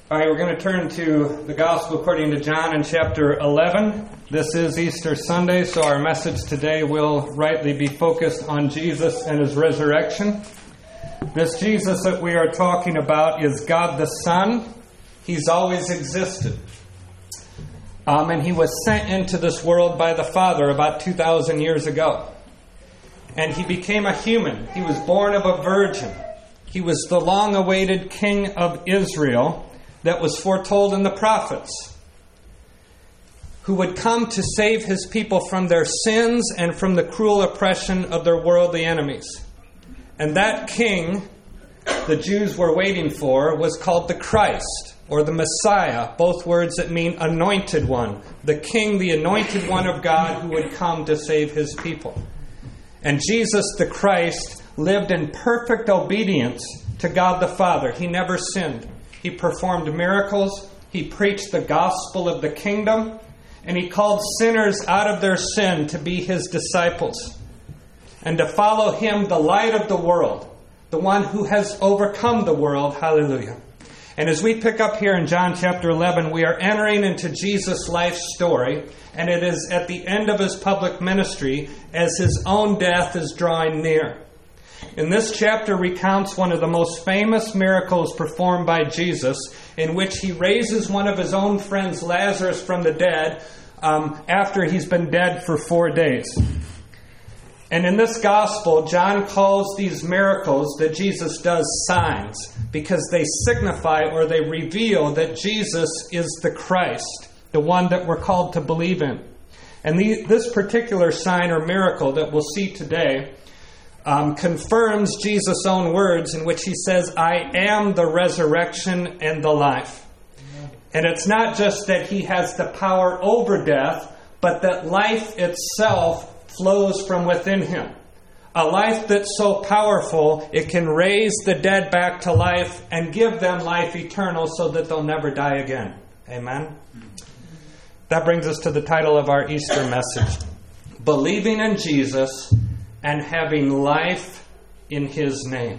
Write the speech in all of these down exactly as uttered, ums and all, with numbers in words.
All right, we're going to turn to the Gospel according to John in chapter eleven. This is Easter Sunday, so our message today will rightly be focused on Jesus and His resurrection. This Jesus that we are talking about is God the Son. He's always existed. Um, and He was sent into this world by the Father about two thousand years ago. And He became a human. He was born of a virgin. He was the long-awaited King of Israel that was foretold in the prophets, who would come to save His people from their sins and from the cruel oppression of their worldly enemies. And that King the Jews were waiting for was called the Christ, or the Messiah, both words that mean anointed one. The King, the anointed one of God, who would come to save His people. And Jesus the Christ lived in perfect obedience to God the Father. He never sinned. He performed miracles. He preached the gospel of the kingdom. And He called sinners out of their sin to be His disciples. And to follow Him, the light of the world. The one who has overcome the world. Hallelujah. And as we pick up here in John chapter eleven, we are entering into Jesus' life story. And it is at the end of His public ministry as His own death is drawing near. In this chapter recounts one of the most famous miracles performed by Jesus, in which He raises one of His own friends, Lazarus, from the dead um, after he's been dead for four days. And in this gospel, John calls these miracles that Jesus does signs, because they signify or they reveal that Jesus is the Christ, the one that we're called to believe in. And the, this particular sign or miracle that we'll see today Um, confirms Jesus' own words in which He says, I am the resurrection and the life. Amen. And it's not just that He has the power over death, but that life itself flows from within Him. A life that's so powerful, it can raise the dead back to life and give them life eternal so that they'll never die again. Amen? That brings us to the title of our Easter message. Believing in Jesus and having life in His name.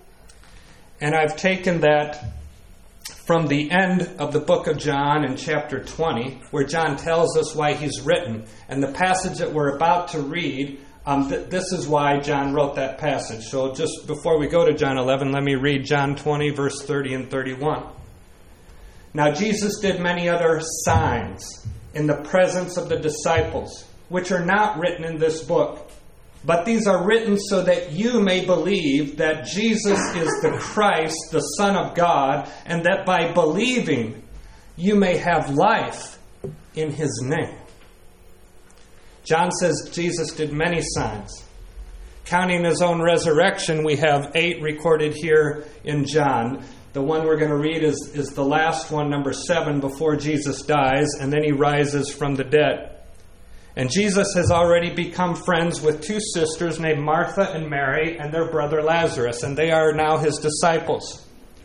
And I've taken that from the end of the book of John in chapter twenty, where John tells us why he's written. And the passage that we're about to read, um, th- this is why John wrote that passage. So just before we go to John eleven, let me read John twenty, verse thirty and thirty-one. Now Jesus did many other signs in the presence of the disciples, which are not written in this book. But these are written so that you may believe that Jesus is the Christ, the Son of God, and that by believing you may have life in His name. John says Jesus did many signs. Counting His own resurrection, we have eight recorded here in John. The one we're going to read is, is the last one, number seven, before Jesus dies, and then He rises from the dead. And Jesus has already become friends with two sisters named Martha and Mary and their brother Lazarus, and they are now His disciples.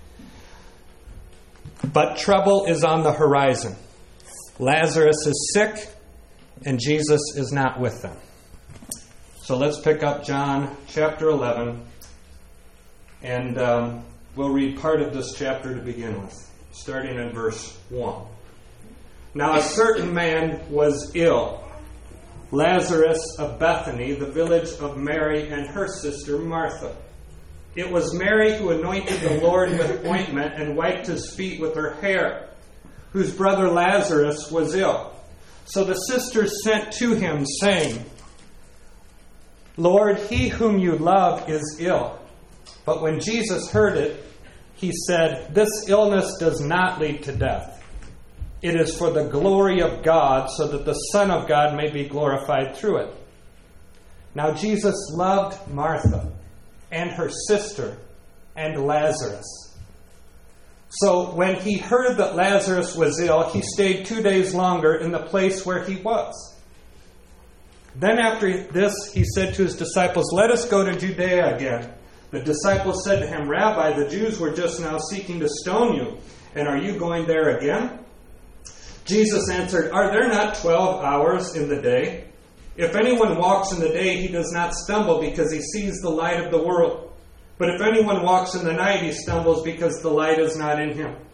But trouble is on the horizon. Lazarus is sick, and Jesus is not with them. So let's pick up John chapter eleven, and um, we'll read part of this chapter to begin with, starting in verse one. Now a certain man was ill, Lazarus of Bethany, the village of Mary and her sister Martha. It was Mary who anointed the Lord with ointment and wiped His feet with her hair, whose brother Lazarus was ill. So the sisters sent to Him, saying, Lord, he whom you love is ill. But when Jesus heard it, He said, This illness does not lead to death. It is for the glory of God, so that the Son of God may be glorified through it. Now Jesus loved Martha and her sister and Lazarus. So when He heard that Lazarus was ill, He stayed two days longer in the place where he was. Then after this, He said to His disciples, Let us go to Judea again. The disciples said to Him, Rabbi, the Jews were just now seeking to stone you, and are you going there again? Jesus answered, Are there not twelve hours in the day? If anyone walks in the day, he does not stumble because he sees the light of the world. But if anyone walks in the night, he stumbles because the light is not in him.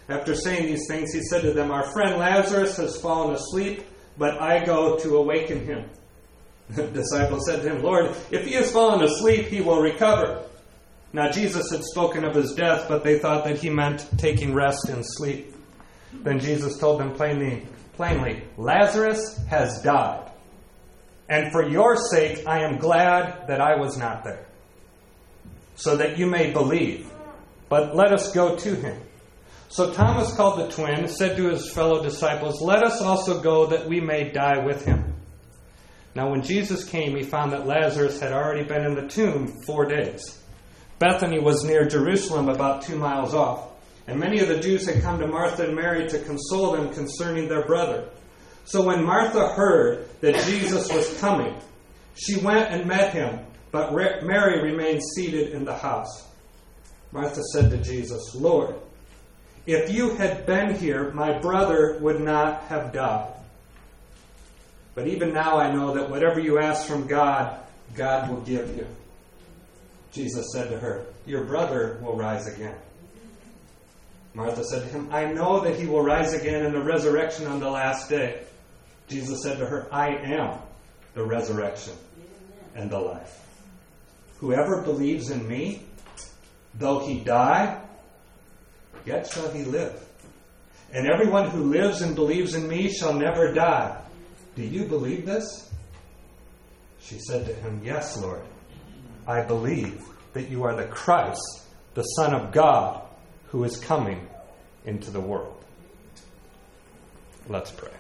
After saying these things, he said to them, "Our friend Lazarus has fallen asleep, but I go to awaken him." The disciple said to him, "Lord, if he has fallen asleep, he will recover." Now Jesus had spoken of his death, but they thought that he meant taking rest in sleep. Then Jesus told them plainly, plainly, "Lazarus has died, and for your sake I am glad that I was not there, so that you may believe. But let us go to him." So Thomas, called the twin, said to his fellow disciples, "Let us also go that we may die with him." Now when Jesus came, he found that Lazarus had already been in the tomb four days. Bethany was near Jerusalem, about two miles off, and many of the Jews had come to Martha and Mary to console them concerning their brother. So when Martha heard that Jesus was coming, she went and met him, but Mary remained seated in the house. Martha said to Jesus, "Lord, if you had been here, my brother would not have died. But even now I know that whatever you ask from God, God will give you." Jesus said to her, "Your brother will rise again." Martha said to him, "I know that he will rise again in the resurrection on the last day." Jesus said to her, "I am the resurrection and the life. Whoever believes in me, though he die, yet shall he live. And everyone who lives and believes in me shall never die. Do you believe this?" She said to him, "Yes, Lord. I believe that you are the Christ, the Son of God, who is coming into the world." Let's pray.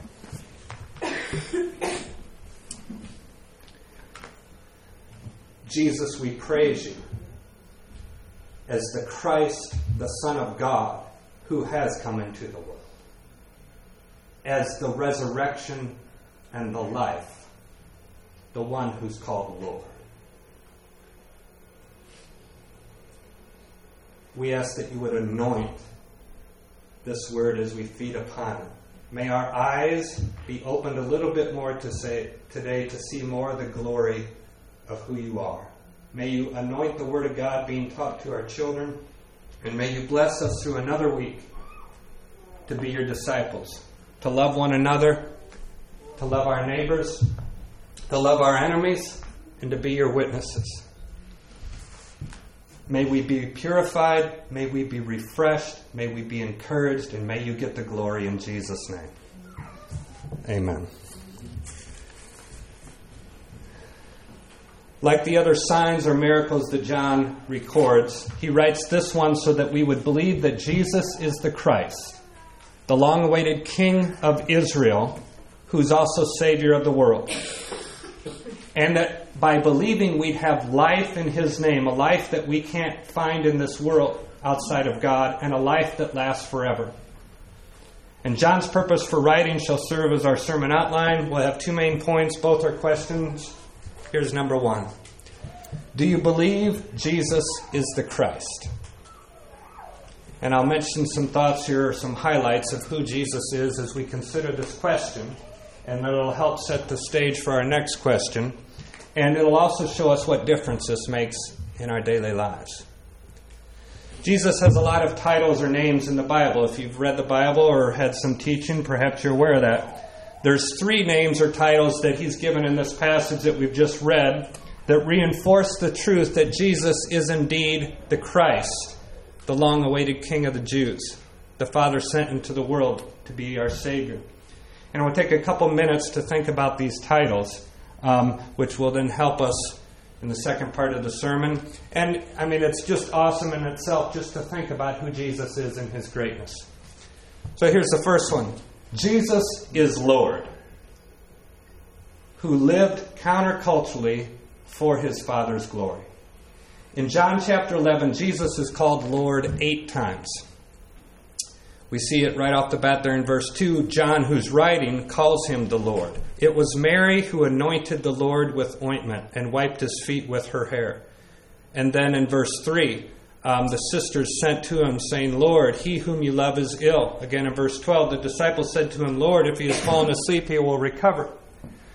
Jesus, we praise you as the Christ, the Son of God, who has come into the world, as the resurrection and the life, the one who's called Lord. We ask that you would anoint this word as we feed upon it. May our eyes be opened a little bit more to say today to see more of the glory of who you are. May you anoint the word of God being taught to our children, and may you bless us through another week to be your disciples, to love one another, to love our neighbors, to love our enemies, and to be your witnesses. May we be purified, may we be refreshed, may we be encouraged, and may you get the glory in Jesus' name. Amen. Like the other signs or miracles that John records, he writes this one so that we would believe that Jesus is the Christ, the long-awaited King of Israel, who's also Savior of the world. And that by believing we'd have life in his name, a life that we can't find in this world outside of God, and a life that lasts forever. And John's purpose for writing shall serve as our sermon outline. We'll have two main points. Both are questions. Here's number one. Do you believe Jesus is the Christ? And I'll mention some thoughts here, some highlights of who Jesus is as we consider this question. And it'll help set the stage for our next question. And it'll also show us what difference this makes in our daily lives. Jesus has a lot of titles or names in the Bible. If you've read the Bible or had some teaching, perhaps you're aware of that. There's three names or titles that he's given in this passage that we've just read that reinforce the truth that Jesus is indeed the Christ, the long-awaited King of the Jews, the Father sent into the world to be our Savior. And we'll take a couple minutes to think about these titles, um, which will then help us in the second part of the sermon. And, I mean, it's just awesome in itself just to think about who Jesus is and his greatness. So here's the first one. Jesus is Lord, who lived counterculturally for his Father's glory. In John chapter eleven, Jesus is called Lord eight times. We see it right off the bat there in verse two. John, who's writing, calls him the Lord. It was Mary who anointed the Lord with ointment and wiped his feet with her hair. And then in verse three, um, the sisters sent to him, saying, Lord, he whom you love is ill. Again in verse twelve, the disciples said to him, Lord, if he has fallen asleep, he will recover.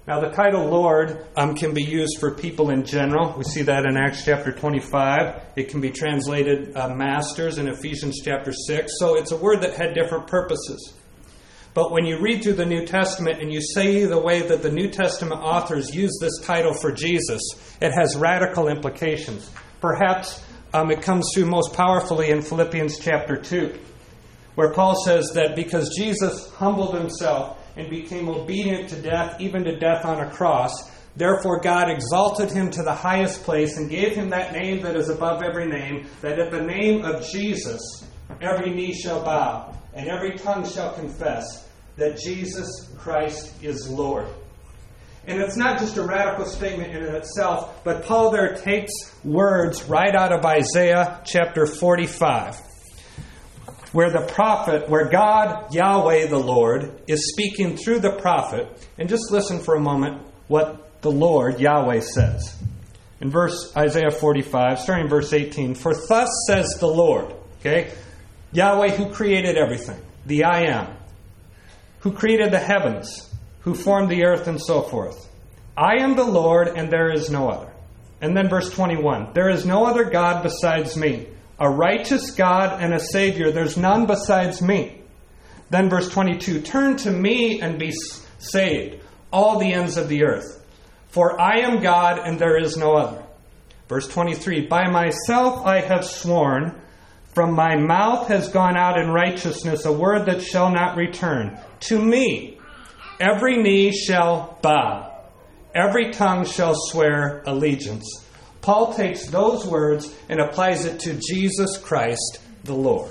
Now, the title Lord um, can be used for people in general. We see that in Acts chapter twenty-five. It can be translated uh, masters in Ephesians chapter six. So it's a word that had different purposes. But when you read through the New Testament and you see the way that the New Testament authors use this title for Jesus, it has radical implications. Perhaps um, it comes through most powerfully in Philippians chapter two, where Paul says that because Jesus humbled himself and became obedient to death, even to death on a cross, therefore God exalted him to the highest place and gave him that name that is above every name, that at the name of Jesus every knee shall bow and every tongue shall confess that Jesus Christ is Lord. And it's not just a radical statement in itself, but Paul there takes words right out of Isaiah chapter forty-five, where the prophet, where God, Yahweh the Lord, is speaking through the prophet. And just listen for a moment what the Lord, Yahweh, says. In verse Isaiah forty-five, starting in verse eighteen, "For thus says the Lord," okay, Yahweh who created everything, the I Am, who created the heavens, who formed the earth and so forth. "I am the Lord and there is no other." And then verse twenty-one, "There is no other God besides me, a righteous God and a Savior. There's none besides me." Then verse twenty-two, "Turn to me and be saved, all the ends of the earth. For I am God and there is no other." Verse twenty-three, "By myself I have sworn, from my mouth has gone out in righteousness a word that shall not return. To me every knee shall bow, every tongue shall swear allegiance." Paul takes those words and applies it to Jesus Christ, the Lord.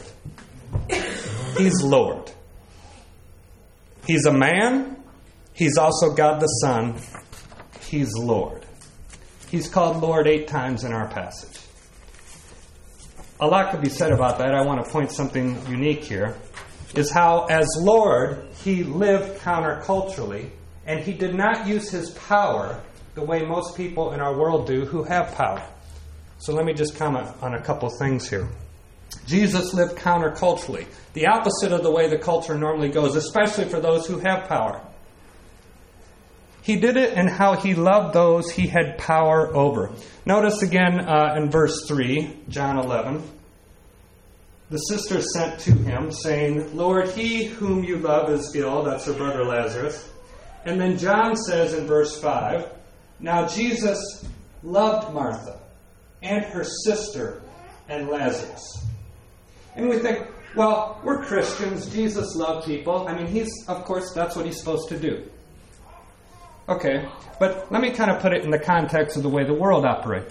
He's Lord. He's a man. He's also God the Son. He's Lord. He's called Lord eight times in our passage. A lot could be said about that. I want to point something unique here, is how as Lord, he lived counterculturally, and he did not use his power the way most people in our world do who have power. So let me just comment on a couple things here. Jesus lived counterculturally, the opposite of the way the culture normally goes, especially for those who have power. He did it in how he loved those he had power over. Notice again uh, in verse three, John eleven. The sister sent to him, saying, "Lord, he whom you love is ill." That's her brother Lazarus. And then John says in verse five, "Now Jesus loved Martha and her sister and Lazarus." And we think, well, we're Christians. Jesus loved people. I mean, he's, of course, that's what he's supposed to do. Okay, but let me kind of put it in the context of the way the world operates.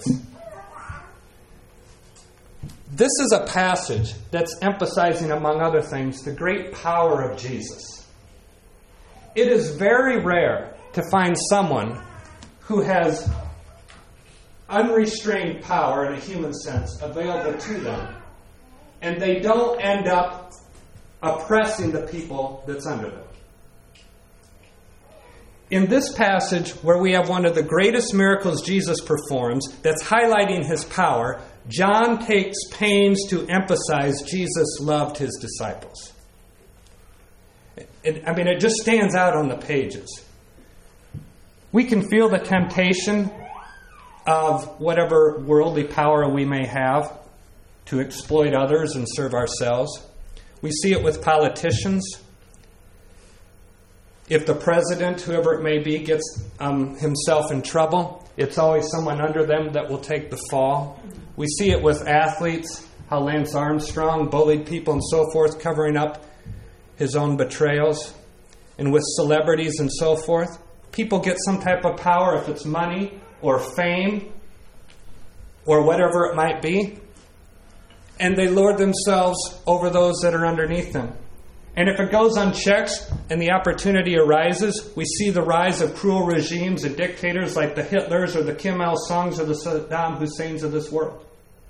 This is a passage that's emphasizing, among other things, the great power of Jesus. It is very rare to find someone who has unrestrained power in a human sense available to them, and they don't end up oppressing the people that's under them. In this passage, where we have one of the greatest miracles Jesus performs that's highlighting his power, John takes pains to emphasize Jesus loved his disciples. It, I mean, it just stands out on the pages. We can feel the temptation of whatever worldly power we may have to exploit others and serve ourselves. We see it with politicians. If the president, whoever it may be, gets um, himself in trouble, it's always someone under them that will take the fall. We see it with athletes, how Lance Armstrong bullied people and so forth, covering up his own betrayals. And with celebrities and so forth, people get some type of power, if it's money or fame or whatever it might be, and they lord themselves over those that are underneath them. And if it goes unchecked and the opportunity arises, we see the rise of cruel regimes and dictators like the Hitlers or the Kim Il-sungs or the Saddam Husseins of this world.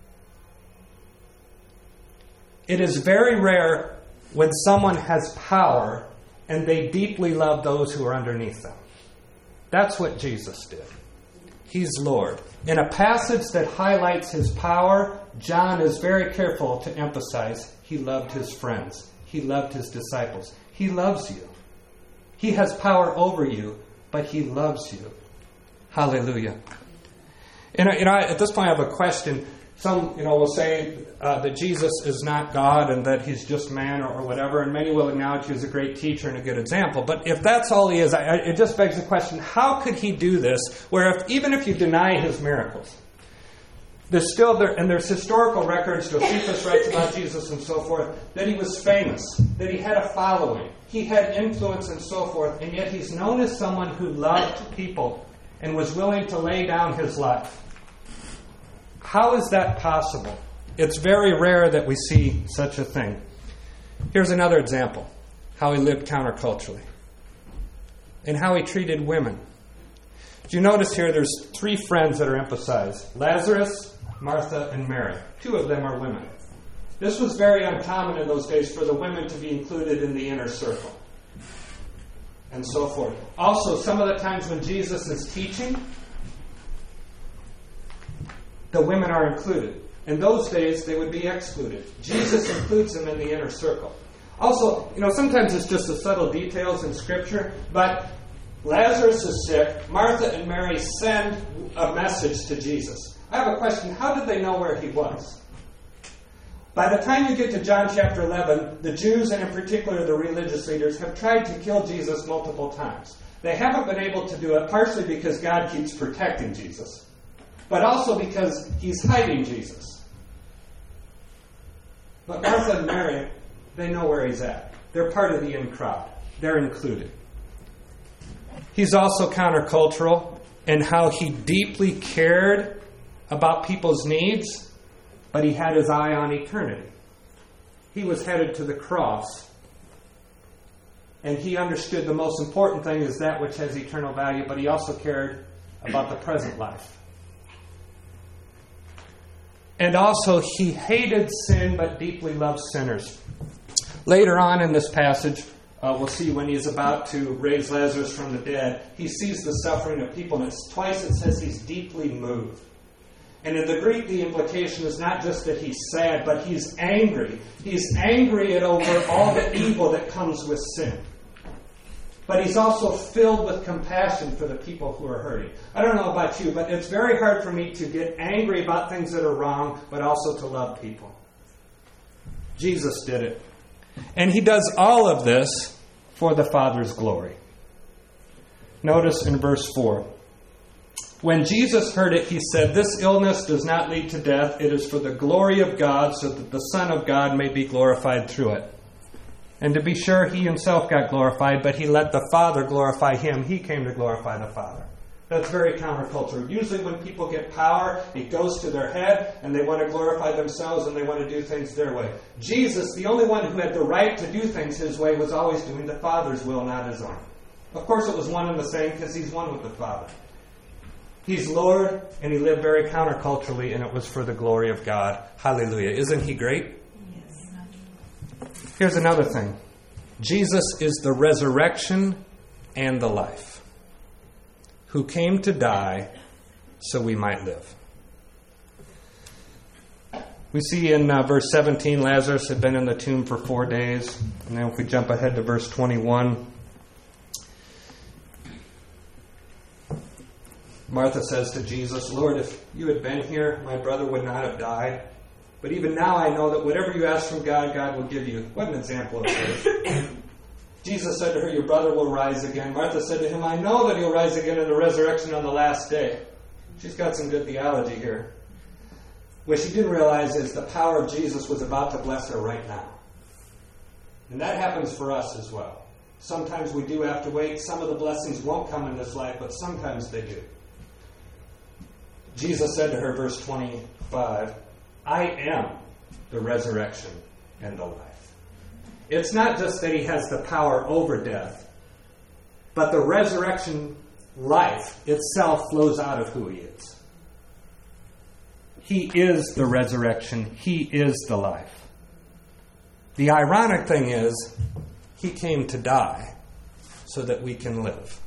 It is very rare when someone has power and they deeply love those who are underneath them. That's what Jesus did. He's Lord. In a passage that highlights his power, John is very careful to emphasize he loved his friends. He loved his disciples. He loves you. He has power over you, but but He loves you. Hallelujah. And you know, at this point I have a question. Some, you know, will say uh, that Jesus is not God and that He's just man or, or whatever, and many will acknowledge He was a great teacher and a good example. But if that's all He is, I, I, it just begs the question, how could He do this, where if, even if you deny His miracles, there's still, there, and there's historical records, Josephus writes about Jesus and so forth, that He was famous, that He had a following, He had influence and so forth, and yet He's known as someone who loved people and was willing to lay down His life. How is that possible? It's very rare that we see such a thing. Here's another example, how He lived counterculturally and how He treated women. Do you notice here there's three friends that are emphasized? Lazarus, Martha, and Mary. Two of them are women. This was very uncommon in those days for the women to be included in the inner circle and so forth. Also, some of the times when Jesus is teaching, the women are included. In those days, they would be excluded. Jesus includes them in the inner circle. Also, you know, sometimes it's just the subtle details in Scripture, but Lazarus is sick. Martha and Mary send a message to Jesus. I have a question. How did they know where He was? By the time you get to John chapter eleven, the Jews, and in particular the religious leaders, have tried to kill Jesus multiple times. They haven't been able to do it, partially because God keeps protecting Jesus, but also because He's hiding Jesus. But Martha and Mary, they know where He's at. They're part of the in crowd. They're included. He's also countercultural in how He deeply cared about people's needs, but He had His eye on eternity. He was headed to the cross, and He understood the most important thing is that which has eternal value, but He also cared about the present life. And also, He hated sin, but deeply loved sinners. Later on in this passage, uh, we'll see when He's about to raise Lazarus from the dead, He sees the suffering of people, and it's, twice it says He's deeply moved. And in the Greek, the implication is not just that He's sad, but He's angry. He's angry at over all the evil that comes with sin. But He's also filled with compassion for the people who are hurting. I don't know about you, but it's very hard for me to get angry about things that are wrong, but also to love people. Jesus did it. And He does all of this for the Father's glory. Notice in verse four. When Jesus heard it, He said, "This illness does not lead to death. It is for the glory of God, so that the Son of God may be glorified through it." And to be sure, He Himself got glorified, but He let the Father glorify Him. He came to glorify the Father. That's very countercultural. Usually when people get power, it goes to their head, and they want to glorify themselves, and they want to do things their way. Jesus, the only one who had the right to do things His way, was always doing the Father's will, not His own. Of course, it was one and the same, because He's one with the Father. He's Lord, and He lived very counterculturally, and it was for the glory of God. Hallelujah. Isn't He great? Here's another thing. Jesus is the resurrection and the life, who came to die so we might live. We see in uh, verse seventeen, Lazarus had been in the tomb for four days. And then if we jump ahead to verse twenty-one, Martha says to Jesus, "Lord, if you had been here, my brother would not have died. But even now I know that whatever you ask from God, God will give you." What an example of faith. Jesus said to her, "Your brother will rise again." Martha said to Him, "I know that he'll rise again in the resurrection on the last day." She's got some good theology here. What she didn't realize is the power of Jesus was about to bless her right now. And that happens for us as well. Sometimes we do have to wait. Some of the blessings won't come in this life, but sometimes they do. Jesus said to her, verse twenty-five, "I am the resurrection and the life." It's not just that He has the power over death, but the resurrection life itself flows out of who He is. He is the resurrection. He is the life. The ironic thing is, He came to die so that we can live.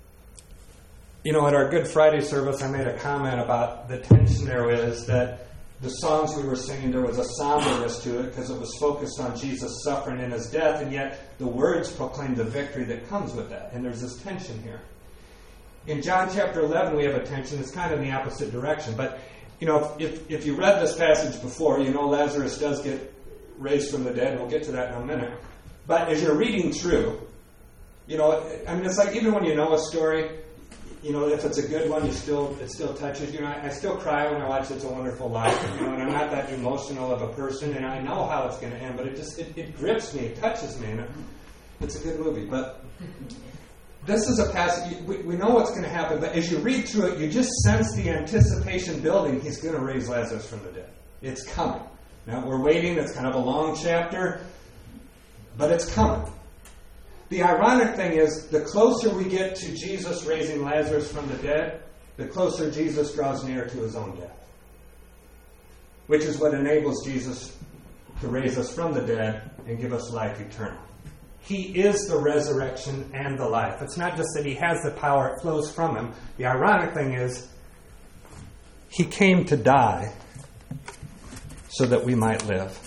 You know, at our Good Friday service, I made a comment about the tension there is that the songs we were singing, there was a somberness to it because it was focused on Jesus' suffering and his death, and yet the words proclaim the victory that comes with that. And there's this tension here. In John chapter eleven, we have a tension. It's kind of in the opposite direction. But, you know, if, if you read this passage before, you know Lazarus does get raised from the dead, and we'll get to that in a minute. But as you're reading through, you know, I mean, it's like even when you know a story, you know, if it's a good one, you still it still touches you. Know, I, I still cry when I watch It's a Wonderful Life. You know, and I'm not that emotional of a person, and I know how it's going to end, but it just it, it grips me, it touches me, and it, it's a good movie. But this is a passage we, we know what's going to happen, but as you read through it, you just sense the anticipation building. He's going to raise Lazarus from the dead. It's coming. Now we're waiting. It's kind of a long chapter, but it's coming. The ironic thing is, the closer we get to Jesus raising Lazarus from the dead, the closer Jesus draws near to his own death. Which is what enables Jesus to raise us from the dead and give us life eternal. He is the resurrection and the life. It's not just that he has the power, it flows from him. The ironic thing is, he came to die so that we might live.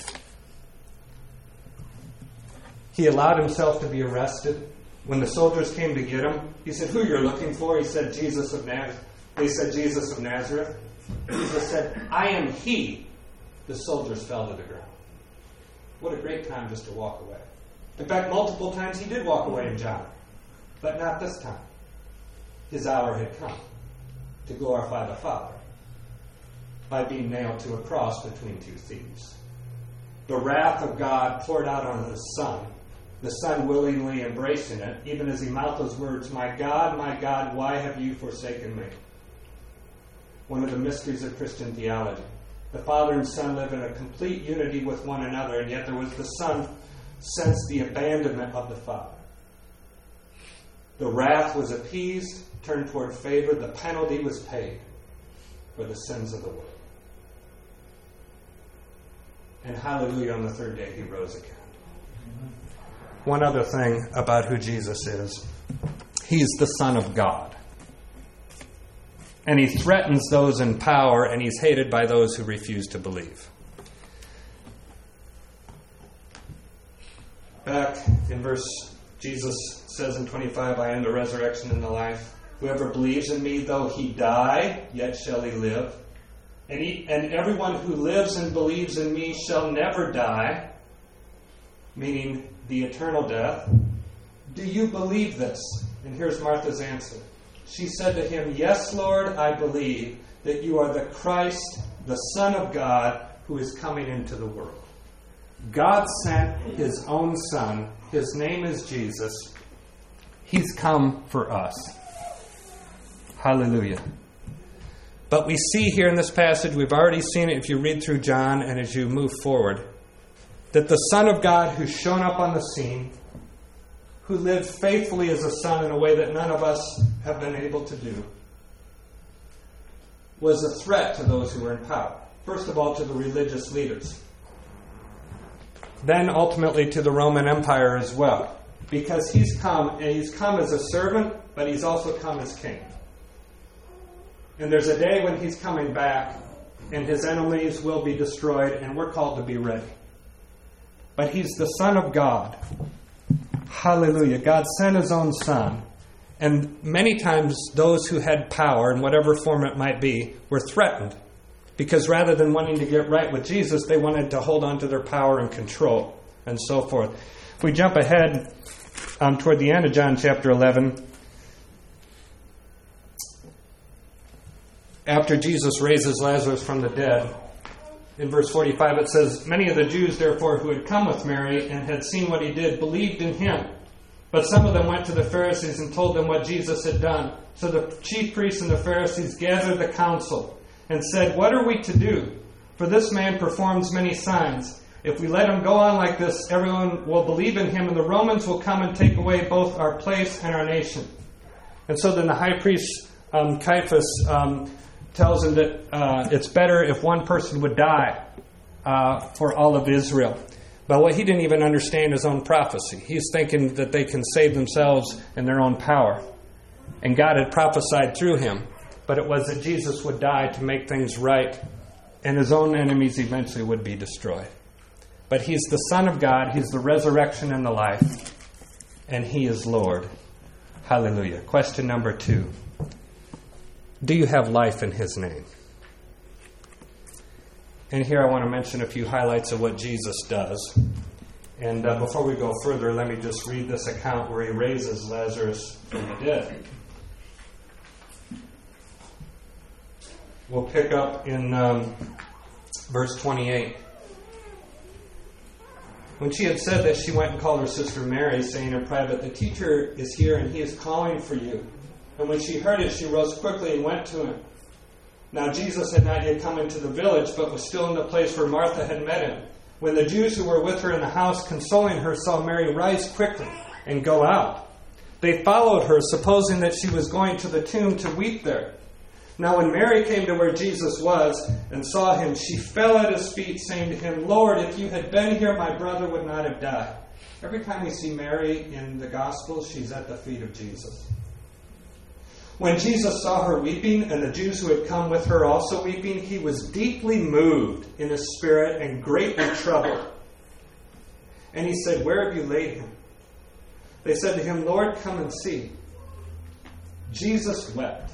He allowed himself to be arrested. When the soldiers came to get him, he said, "Who you're looking for?" He said, "Jesus of Nazareth." They said, "Jesus of Nazareth." Jesus said, "I am he." The soldiers fell to the ground. What a great time just to walk away. In fact, multiple times he did walk away in John. But not this time. His hour had come to glorify the Father by being nailed to a cross between two thieves. The wrath of God poured out on his Son. The Son willingly embracing it, even as he mouthed those words, "My God, my God, why have you forsaken me?" One of the mysteries of Christian theology. The Father and Son live in a complete unity with one another, and yet there was the Son sensed the abandonment of the Father. The wrath was appeased, turned toward favor. The penalty was paid for the sins of the world. And hallelujah, on the third day he rose again. One other thing about who Jesus is. He's the Son of God. And he threatens those in power, and he's hated by those who refuse to believe. Back in verse, Jesus says in twenty-five, "I am the resurrection and the life. Whoever believes in me, though he die, yet shall he live. And, he, and everyone who lives and believes in me shall never die," meaning the eternal death. "Do you believe this?" And here's Martha's answer. She said to him, "Yes, Lord, I believe that you are the Christ, the Son of God, who is coming into the world." God sent his own Son. His name is Jesus. He's come for us. Hallelujah. But we see here in this passage, we've already seen it if you read through John and as you move forward, that the Son of God who's shown up on the scene, who lived faithfully as a son in a way that none of us have been able to do, was a threat to those who were in power. First of all, to the religious leaders. Then ultimately to the Roman Empire as well. Because he's come, and he's come as a servant, but he's also come as king. And there's a day when he's coming back, and his enemies will be destroyed, and we're called to be ready. But he's the Son of God. Hallelujah. God sent his own Son. And many times those who had power, in whatever form it might be, were threatened. Because rather than wanting to get right with Jesus, they wanted to hold on to their power and control, and so forth. If we jump ahead um, toward the end of John chapter eleven, after Jesus raises Lazarus from the dead, in verse forty-five it says, "Many of the Jews, therefore, who had come with Mary and had seen what he did, believed in him. But some of them went to the Pharisees and told them what Jesus had done. So the chief priests and the Pharisees gathered the council and said, 'What are we to do? For this man performs many signs. If we let him go on like this, everyone will believe in him, and the Romans will come and take away both our place and our nation.' And so then the high priest, um, Caiaphas, um, tells him that uh, it's better if one person would die uh, for all of Israel. But what he didn't even understand his own prophecy. He's thinking that they can save themselves in their own power. And God had prophesied through him. But it was that Jesus would die to make things right and his own enemies eventually would be destroyed. But he's the Son of God, he's the resurrection and the life, and he is Lord. Hallelujah. Question number two. Do you have life in his name? And here I want to mention a few highlights of what Jesus does. And uh, before we go further, let me just read this account where he raises Lazarus from the dead. We'll pick up in um, verse twenty-eight. When she had said this, she went and called her sister Mary, saying in private, "The teacher is here, and he is calling for you." And when she heard it, she rose quickly and went to him. Now Jesus had not yet come into the village, but was still in the place where Martha had met him. When the Jews who were with her in the house, consoling her, saw Mary rise quickly and go out, they followed her, supposing that she was going to the tomb to weep there. Now when Mary came to where Jesus was and saw him, she fell at his feet, saying to him, "Lord, if you had been here, my brother would not have died." Every time we see Mary in the Gospels, she's at the feet of Jesus. When Jesus saw her weeping, and the Jews who had come with her also weeping, he was deeply moved in his spirit and greatly troubled. And he said, "Where have you laid him?" They said to him, "Lord, come and see." Jesus wept.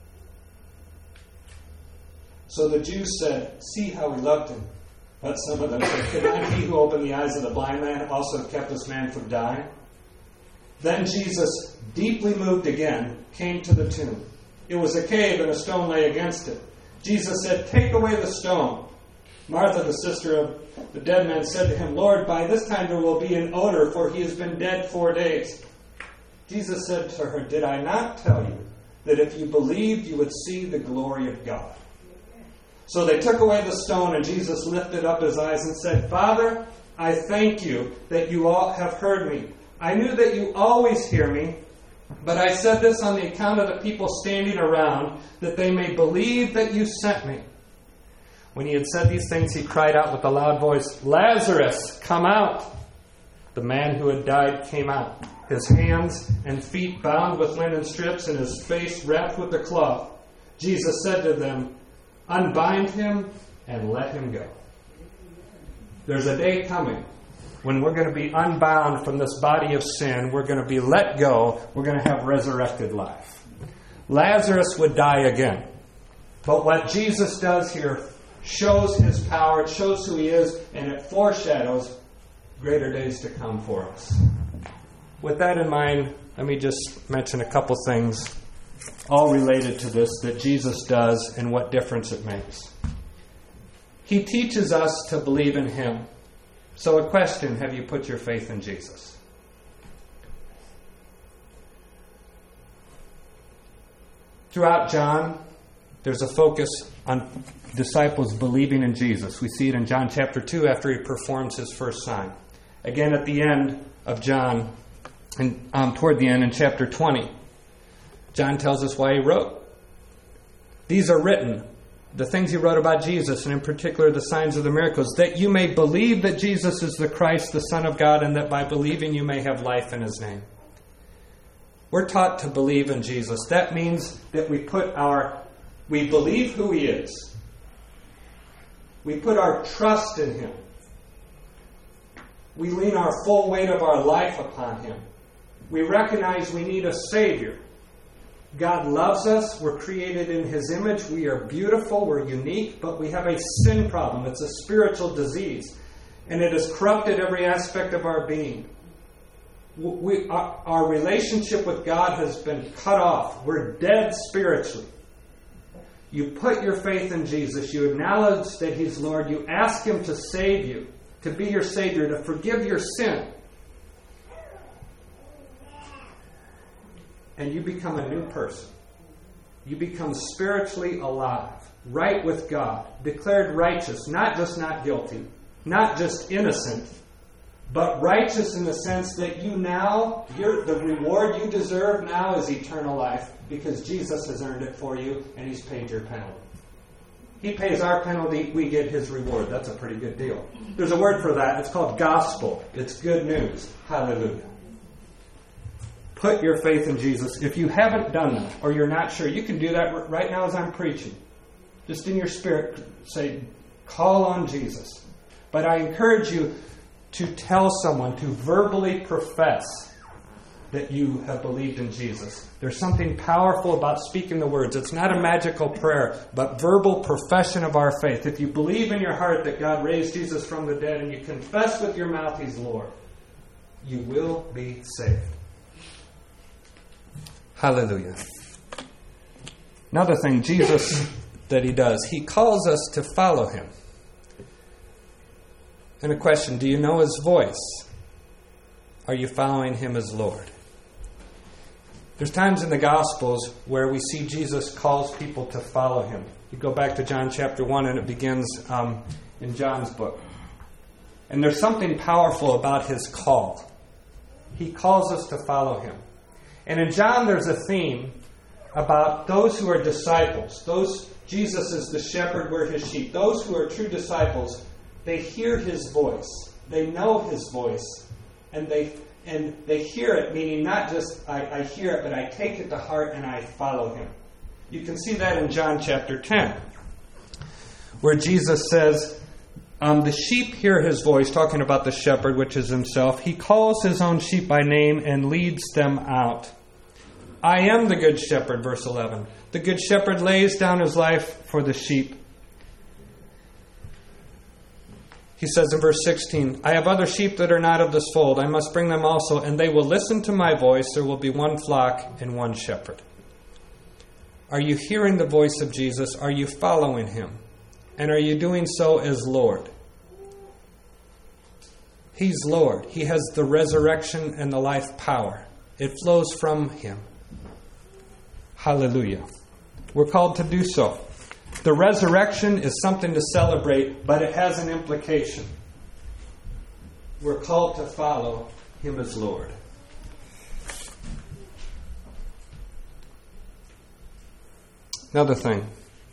So the Jews said, "See how he loved him." But some of them said, "Could not he who opened the eyes of the blind man also have kept this man from dying?" Then Jesus, deeply moved again, came to the tomb. It was a cave, and a stone lay against it. Jesus said, "Take away the stone." Martha, the sister of the dead man, said to him, "Lord, by this time there will be an odor, for he has been dead four days." Jesus said to her, "Did I not tell you that if you believed, you would see the glory of God?" So they took away the stone, and Jesus lifted up his eyes and said, "Father, I thank you that you all have heard me. I knew that you always hear me, but I said this on the account of the people standing around, that they may believe that you sent me." When he had said these things, he cried out with a loud voice, "Lazarus, come out!" The man who had died came out, his hands and feet bound with linen strips, and his face wrapped with a cloth. Jesus said to them, "Unbind him and let him go." There's a day coming when we're going to be unbound from this body of sin. We're going to be let go. We're going to have resurrected life. Lazarus would die again. But what Jesus does here shows his power, it shows who he is, and it foreshadows greater days to come for us. With that in mind, let me just mention a couple things, all related to this, that Jesus does and what difference it makes. He teaches us to believe in him. So a question, have you put your faith in Jesus? Throughout John, there's a focus on disciples believing in Jesus. We see it in John chapter two after he performs his first sign. Again at the end of John, and um, toward the end in chapter twenty, John tells us why he wrote. These are written, the things he wrote about Jesus, and in particular the signs of the miracles, that you may believe that Jesus is the Christ, the Son of God, and that by believing you may have life in his name. We're taught to believe in Jesus. That means that we put our, we believe who he is. We put our trust in him. We lean our full weight of our life upon him. We recognize we need a Savior. God loves us. We're created in his image. We are beautiful. We're unique. But we have a sin problem. It's a spiritual disease. And it has corrupted every aspect of our being. We, our, our relationship with God has been cut off. We're dead spiritually. You put your faith in Jesus. You acknowledge that he's Lord. You ask him to save you, to be your Savior, to forgive your sin. And you become a new person. You become spiritually alive, right with God, declared righteous, not just not guilty, not just innocent, but righteous in the sense that you now, you're, the reward you deserve now is eternal life because Jesus has earned it for you and he's paid your penalty. He pays our penalty, we get his reward. That's a pretty good deal. There's a word for that. It's called gospel. It's good news. Hallelujah. Put your faith in Jesus. If you haven't done that or you're not sure, you can do that right now as I'm preaching. Just in your spirit, say, call on Jesus. But I encourage you to tell someone, to verbally profess that you have believed in Jesus. There's something powerful about speaking the words. It's not a magical prayer, but verbal profession of our faith. If you believe in your heart that God raised Jesus from the dead and you confess with your mouth He's Lord, you will be saved. Hallelujah. Another thing Jesus that He does, He calls us to follow Him. And a question, do you know His voice? Are you following Him as Lord? There's times in the Gospels where we see Jesus calls people to follow Him. You go back to John chapter one and it begins um, in John's book. And there's something powerful about His call. He calls us to follow Him. And in John there's a theme about those who are disciples. Those Jesus is the shepherd, we're His sheep. Those who are true disciples, they hear His voice. They know His voice. And they and they hear it, meaning not just I, I hear it, but I take it to heart and I follow Him. You can see that in John chapter ten, where Jesus says, um, the sheep hear His voice, talking about the shepherd, which is Himself. He calls His own sheep by name and leads them out. I am the good shepherd, verse eleven. The good shepherd lays down his life for the sheep. He says in verse sixteen, I have other sheep that are not of this fold. I must bring them also, and they will listen to my voice. There will be one flock and one shepherd. Are you hearing the voice of Jesus? Are you following Him? And are you doing so as Lord? He's Lord. He has the resurrection and the life power. It flows from Him. Hallelujah. We're called to do so. The resurrection is something to celebrate, but it has an implication. We're called to follow Him as Lord. Another thing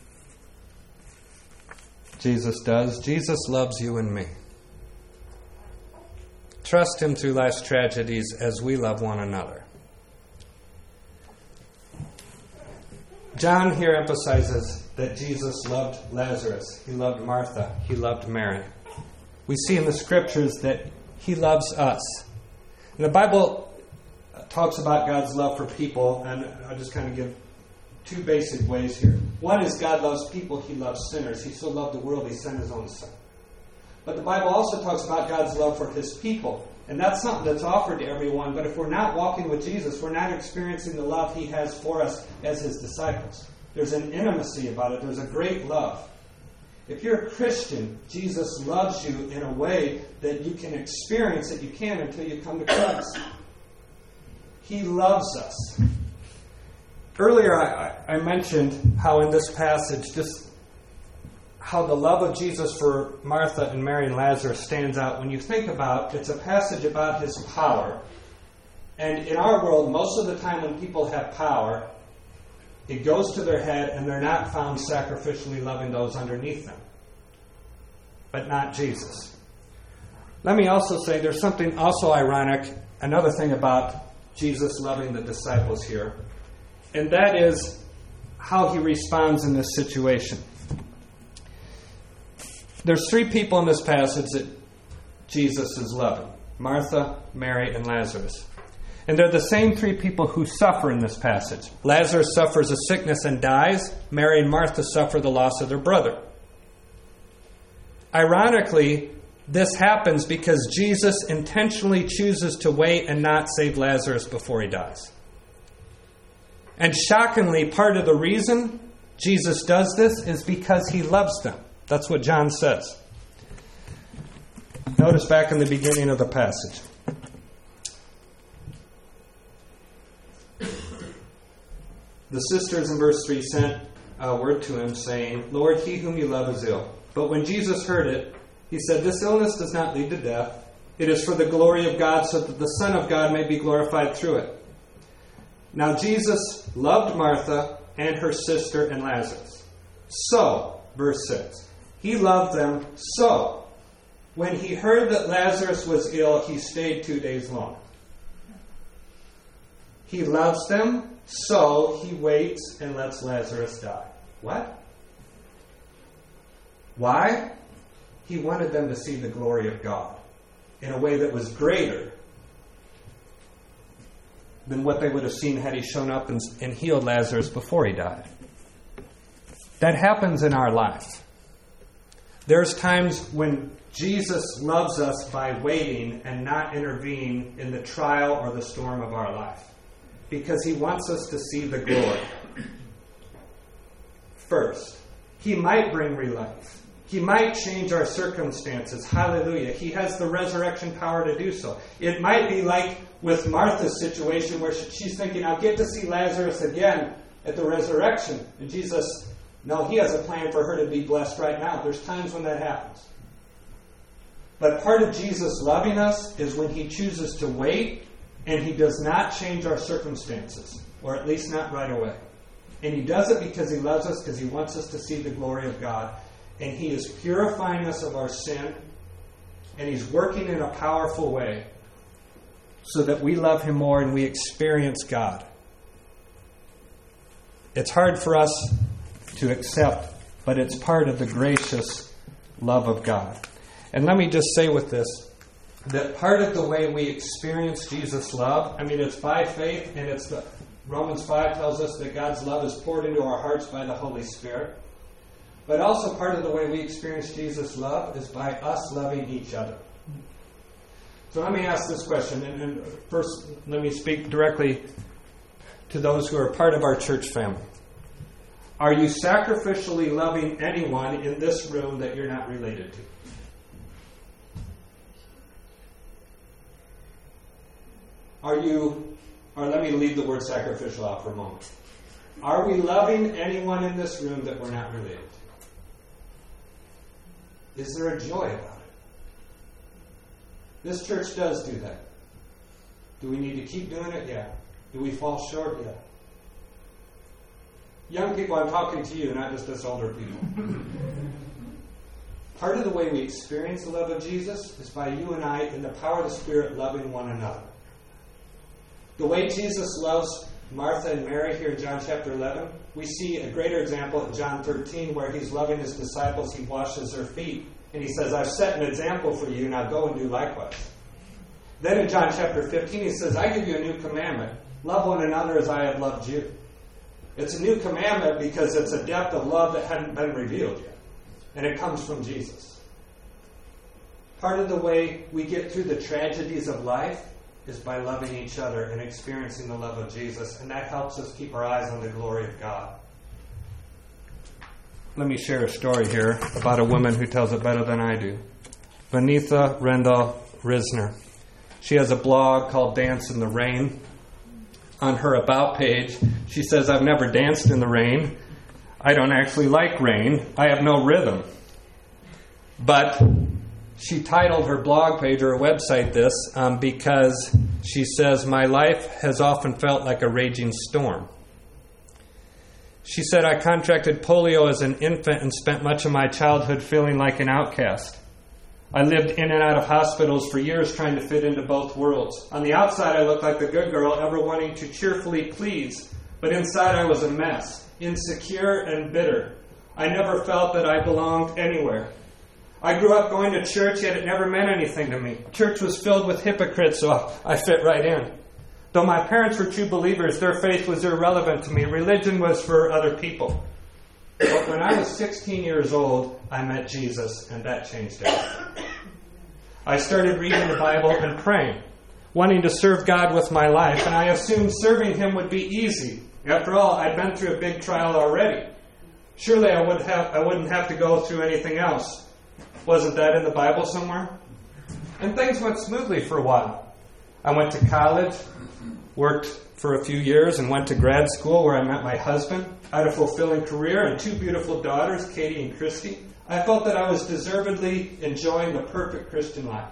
Jesus does, Jesus loves you and me. Trust Him through life's tragedies as we love one another. John here emphasizes that Jesus loved Lazarus. He loved Martha. He loved Mary. We see in the Scriptures that He loves us. And the Bible talks about God's love for people, and I'll just kind of give two basic ways here. One is God loves people. He loves sinners. He so loved the world, He sent His own Son. But the Bible also talks about God's love for His people. And that's something that's offered to everyone. But if we're not walking with Jesus, we're not experiencing the love He has for us as His disciples. There's an intimacy about it. There's a great love. If you're a Christian, Jesus loves you in a way that you can experience it. You can't until you come to Christ. He loves us. Earlier I, I mentioned how in this passage, just how the love of Jesus for Martha and Mary and Lazarus stands out. When you think about it, it's a passage about His power. And in our world, most of the time when people have power, it goes to their head and they're not found sacrificially loving those underneath them. But not Jesus. Let me also say there's something also ironic, another thing about Jesus loving the disciples here. And that is how He responds in this situation. There's three people in this passage that Jesus is loving. Martha, Mary, and Lazarus. And they're the same three people who suffer in this passage. Lazarus suffers a sickness and dies. Mary and Martha suffer the loss of their brother. Ironically, this happens because Jesus intentionally chooses to wait and not save Lazarus before he dies. And shockingly, part of the reason Jesus does this is because He loves them. That's what John says. Notice back in the beginning of the passage. The sisters in verse three sent a word to Him, saying, Lord, he whom you love is ill. But when Jesus heard it, He said, this illness does not lead to death. It is for the glory of God, so that the Son of God may be glorified through it. Now Jesus loved Martha and her sister and Lazarus. So, verse six, He loved them so. When He heard that Lazarus was ill, He stayed two days long. He loves them, so He waits and lets Lazarus die. What? Why? He wanted them to see the glory of God in a way that was greater than what they would have seen had he shown up and, and healed Lazarus before he died. That happens in our lives. There's times when Jesus loves us by waiting and not intervening in the trial or the storm of our life, because he wants us to see the glory. First, he might bring relief. He might change our circumstances. Hallelujah. He has the resurrection power to do so. It might be like with Martha's situation where she's thinking, I'll get to see Lazarus again at the resurrection. And Jesus, no, he has a plan for her to be blessed right now. There's times when that happens. But part of Jesus loving us is when he chooses to wait and he does not change our circumstances, or at least not right away. And he does it because he loves us, because he wants us to see the glory of God. And he is purifying us of our sin, and he's working in a powerful way so that we love him more and we experience God. It's hard for us to accept, but it's part of the gracious love of God. And let me just say with this, that part of the way we experience Jesus' love, I mean, it's by faith, and it's the Romans five tells us that God's love is poured into our hearts by the Holy Spirit. But also part of the way we experience Jesus' love is by us loving each other. So let me ask this question. And, and first, let me speak directly to those who are part of our church family. Are you sacrificially loving anyone in this room that you're not related to? Are you, or let me leave the word sacrificial out for a moment. Are we loving anyone in this room that we're not related to? Is there a joy about it? This church does do that. Do we need to keep doing it? Yeah. Do we fall short? Yeah. Young people, I'm talking to you, not just us older people. Part of the way we experience the love of Jesus is by you and I, in the power of the Spirit, loving one another. The way Jesus loves Martha and Mary here in John chapter eleven, we see a greater example in John thirteen where he's loving his disciples. He washes their feet. And he says, I've set an example for you. Now go and do likewise. Then in John chapter fifteen, he says, I give you a new commandment. Love one another as I have loved you. It's a new commandment because it's a depth of love that hadn't been revealed yet. And it comes from Jesus. Part of the way we get through the tragedies of life is by loving each other and experiencing the love of Jesus. And that helps us keep our eyes on the glory of God. Let me share a story here about a woman who tells it better than I do. Vanitha Rendell Risner. She has a blog called Dance in the Rain. On her About page, she says, I've never danced in the rain. I don't actually like rain. I have no rhythm. But she titled her blog page or her website this um, because she says, my life has often felt like a raging storm. She said, I contracted polio as an infant and spent much of my childhood feeling like an outcast. I lived in and out of hospitals for years trying to fit into both worlds. On the outside, I looked like the good girl, ever wanting to cheerfully please. But inside, I was a mess, insecure and bitter. I never felt that I belonged anywhere. I grew up going to church, yet it never meant anything to me. Church was filled with hypocrites, so I fit right in. Though my parents were true believers, their faith was irrelevant to me. Religion was for other people. But when I was sixteen years old, I met Jesus, and that changed everything. I started reading the Bible and praying, wanting to serve God with my life, and I assumed serving Him would be easy. After all, I'd been through a big trial already. Surely I would have, I wouldn't have to go through anything else. Wasn't that in the Bible somewhere? And things went smoothly for a while. I went to college, worked for a few years, and went to grad school where I met my husband. I had a fulfilling career and two beautiful daughters, Katie and Christy. I felt that I was deservedly enjoying the perfect Christian life.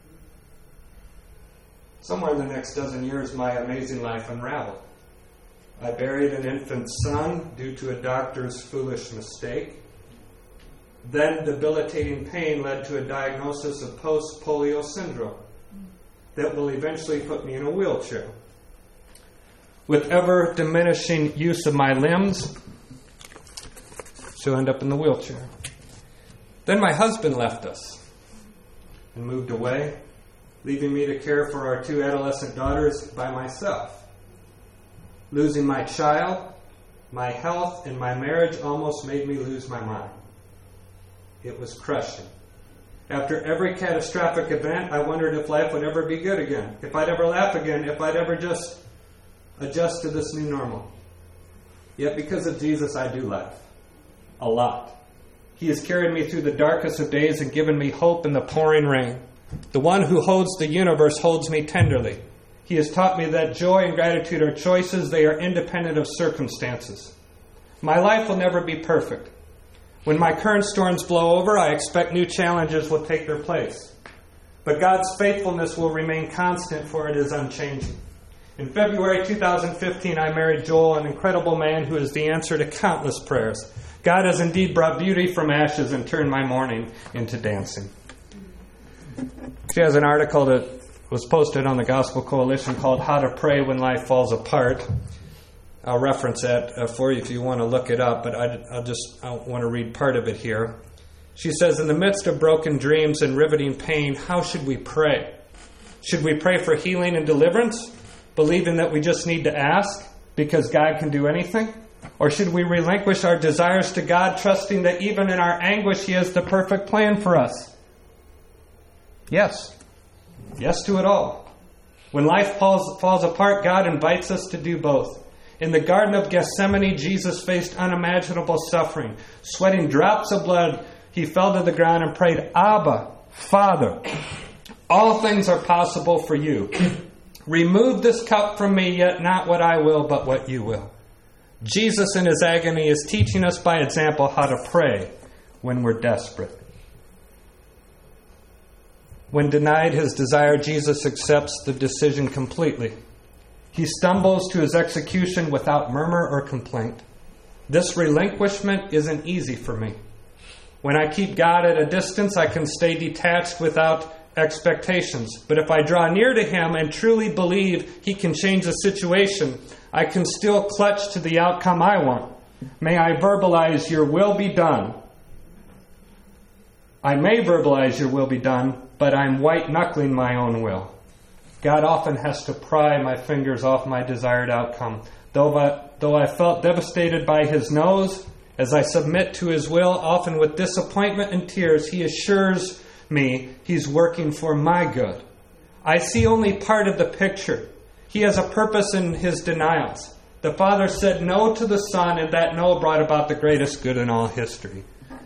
Somewhere in the next dozen years, my amazing life unraveled. I buried an infant son due to a doctor's foolish mistake. Then debilitating pain led to a diagnosis of post-polio syndrome that will eventually put me in a wheelchair. With ever diminishing use of my limbs, she'll end up in the wheelchair. Then my husband left us and moved away, leaving me to care for our two adolescent daughters by myself. Losing my child, my health, and my marriage almost made me lose my mind. It was crushing. After every catastrophic event, I wondered if life would ever be good again, if I'd ever laugh again, if I'd ever just adjust to this new normal. Yet because of Jesus, I do laugh. A lot. He has carried me through the darkest of days and given me hope in the pouring rain. The one who holds the universe holds me tenderly. He has taught me that joy and gratitude are choices. They are independent of circumstances. My life will never be perfect. When my current storms blow over, I expect new challenges will take their place. But God's faithfulness will remain constant, for it is unchanging. In February two thousand fifteen, I married Joel, an incredible man who is the answer to countless prayers. God has indeed brought beauty from ashes and turned my mourning into dancing. She has an article that was posted on the Gospel Coalition called How to Pray When Life Falls Apart. I'll reference that uh, for you if you want to look it up, but I, I'll just I want to read part of it here. She says, in the midst of broken dreams and riveting pain, how should we pray? Should we pray for healing and deliverance, believing that we just need to ask because God can do anything? Or should we relinquish our desires to God, trusting that even in our anguish, He has the perfect plan for us? Yes. Yes to it all. When life falls, falls apart, God invites us to do both. In the Garden of Gethsemane, Jesus faced unimaginable suffering. Sweating drops of blood, He fell to the ground and prayed, Abba, Father, all things are possible for you. Remove this cup from me, yet not what I will, but what you will. Jesus in His agony is teaching us by example how to pray when we're desperate. When denied His desire, Jesus accepts the decision completely. He stumbles to His execution without murmur or complaint. This relinquishment isn't easy for me. When I keep God at a distance, I can stay detached without expectations. But if I draw near to Him and truly believe He can change the situation, I can still clutch to the outcome I want. May I verbalize, your will be done. I may verbalize, your will be done, but I'm white-knuckling my own will. God often has to pry my fingers off my desired outcome. Though I, though I felt devastated by His no's, as I submit to His will, often with disappointment and tears, He assures me He's working for my good. I see only part of the picture. He has a purpose in His denials. The Father said no to the Son, and that no brought about the greatest good in all history.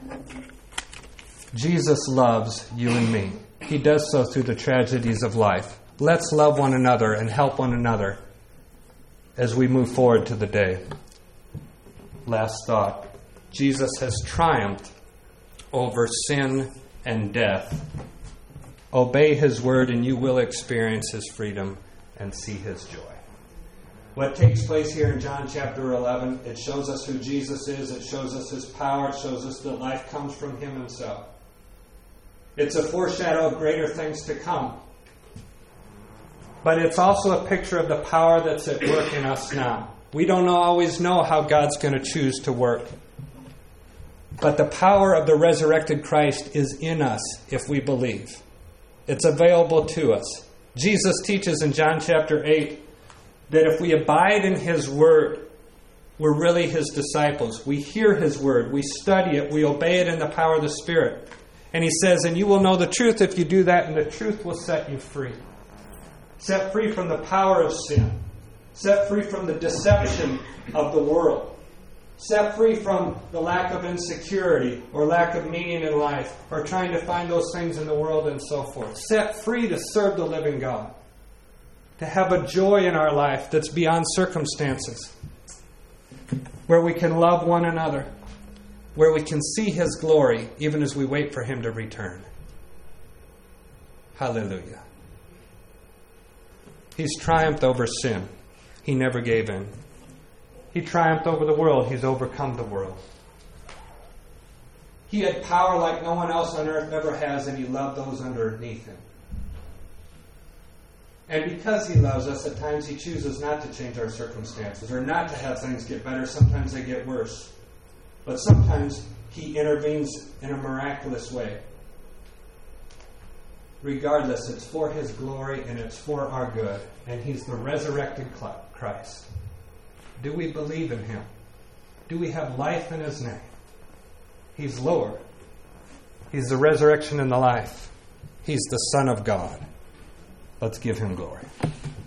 Jesus loves you and me. He does so through the tragedies of life. Let's love one another and help one another as we move forward to the day. Last thought. Jesus has triumphed over sin and death. Obey His word and you will experience His freedom and see His joy. What takes place here in John chapter eleven, it shows us who Jesus is, it shows us His power, it shows us that life comes from Him Himself. It's a foreshadow of greater things to come. But it's also a picture of the power that's at work in us now. We don't always know how God's going to choose to work. But the power of the resurrected Christ is in us if we believe. It's available to us. Jesus teaches in John chapter eight that if we abide in His word, we're really His disciples. We hear His word, we study it, we obey it in the power of the Spirit. And He says, and you will know the truth if you do that, and the truth will set you free. Set free from the power of sin. Set free from the deception of the world. Set free from the lack of insecurity or lack of meaning in life or trying to find those things in the world and so forth. Set free to serve the living God. To have a joy in our life that's beyond circumstances. Where we can love one another. Where we can see His glory even as we wait for Him to return. Hallelujah. He's triumphed over sin. He never gave in. He triumphed over the world. He's overcome the world. He had power like no one else on earth ever has, and He loved those underneath Him. And because He loves us, at times He chooses not to change our circumstances or not to have things get better. Sometimes they get worse. But sometimes He intervenes in a miraculous way. Regardless, it's for His glory and it's for our good. And He's the resurrected Christ. Do we believe in Him? Do we have life in His name? He's Lord. He's the resurrection and the life. He's the Son of God. Let's give Him glory.